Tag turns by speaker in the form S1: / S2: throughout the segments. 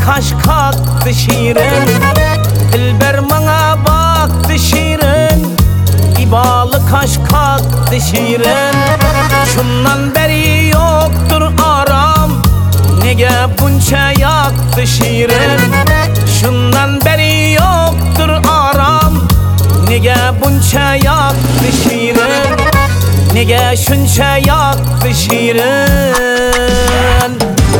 S1: kaş kalktı şiirin, dilber bana baktı şiirin. İbalı kaş kalktı şiirin. Şundan beri yoktur aram, nege bunca yaktı şiirin. Şundan beri yoktur aram, nege bunca yaktı şiirin. Nege şunca yaktı şiirin.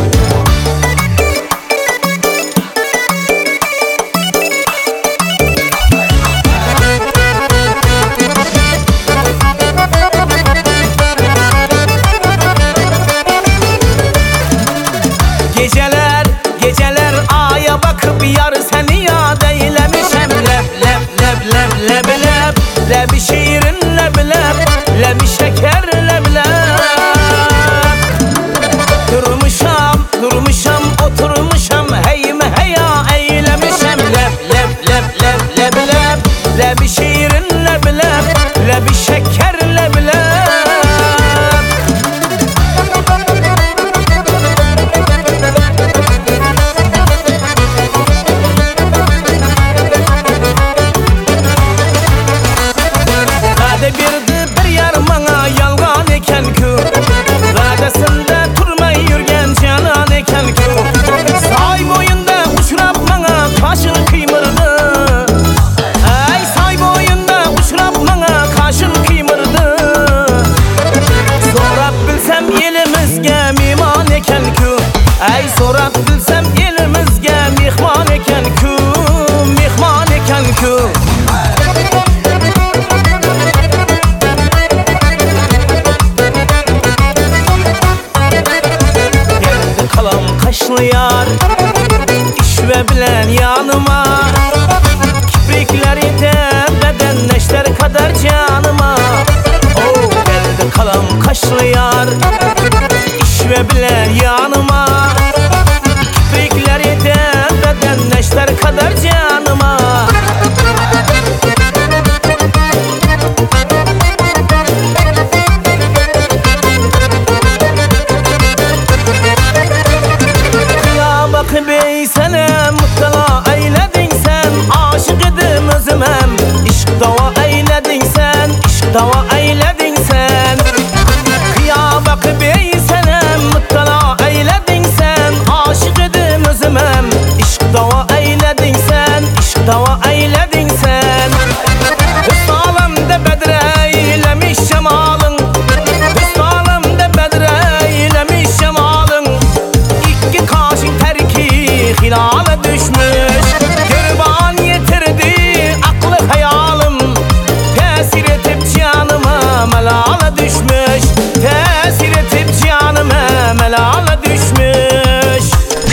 S1: Geceler, geceler aya bakıp yar seni yad eylemişem. Leb, leb, leb, leb, leb, leb, lebi şiirin leb, leb, lebi şeker leb, leb. Durmuşam, durmuşam, oturmuşam, hey mi heya eylemişem. Leb, leb, leb, leb, leb, leb, lebi şiirin leb, leb, lebi şeker leb, leb. Birdi bir yer bana yalgan eken ku, vadesinde turmay yürgen canan eken ku. Say boyunda uçrap bana kaşın kıymırdı, ay say boyunda uçrap bana kaşın kıymırdı. Sorap bilsem elimizge mihman eken ku, ay sorap bilsem elimizge mihman eken ku, mihman eken ku. Kaşlı yar işve bilen yanıma, kiprikleri de bedenleşler kadar canıma. Oh, geldi kalam kaşlı yar işve bilen yanıma, kiprikleri de bedenleşler kadar canıma. Bey sene muttala eyledin sen, aşık edim özümem. İşk dava eyledin sen, işk dava eyledin sen. Kıya bak bey sene muttala eyledin sen, aşık edim özümem. İşk dava eyledin sen, işk dava eyledin sen. Üst alemde bedre eylemiş cemalın, üst alemde bedre eylemiş cemalın. İki kaşın terki hilale düşmüş, kurban yetirdi aklı hayalim. Tesir etip canıma melale düşmüş, tesir etip canıma melale düşmüş.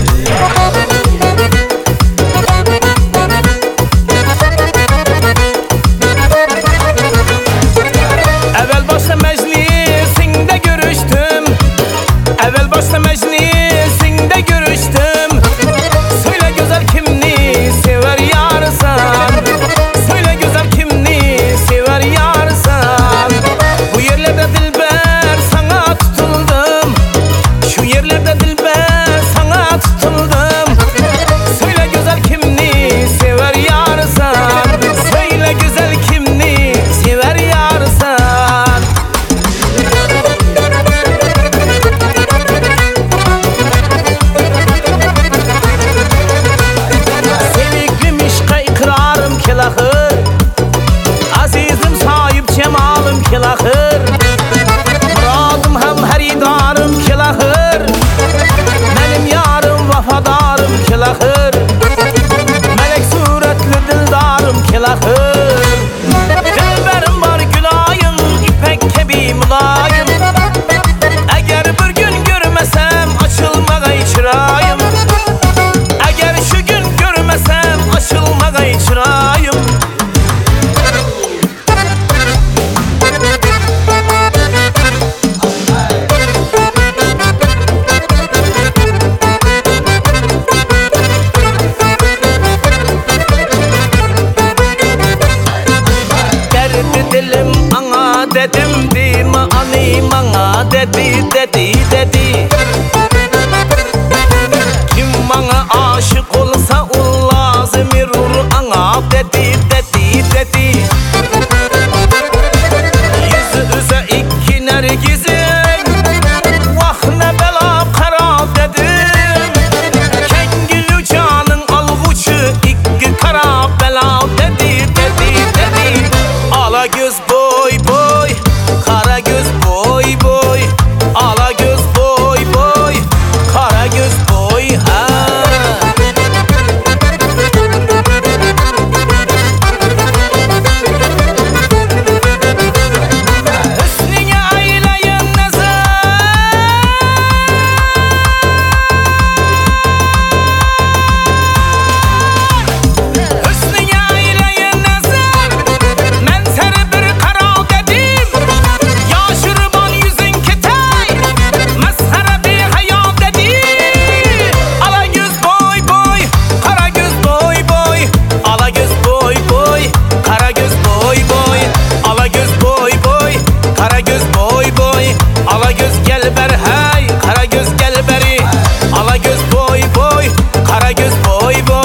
S1: Evvel başta meclisinde görüştüm, evvel başta meclisinde görüştüm. Söyle güzel kimni sever yarsan, söyle güzel kimni sever yarsan. Bu yerlerde dilber sana tutuldum, şu yerlerde dilber sana tutuldum. Söyle güzel kimni sever yarsan, söyle güzel kimni sever yarsan. Seviklim işka ikrarım kelahır, azizim sahip cemalım kelahır. Muradım hem heridarım kelahır, benim yarım vafadarım kelahır. Melek suretli dildarım kelahır. Dilberim var gülayım, ipek gibi mulayım. Eğer bir gün görmesem açılmaya çırayım, eğer şu gün görmesem açılmaya çırayım. Derdi dilim ana dedim değil mi ani bana dedi dedi dedi. Kim bana aşık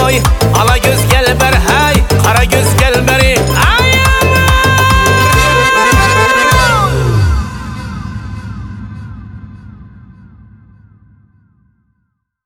S1: oy ala göz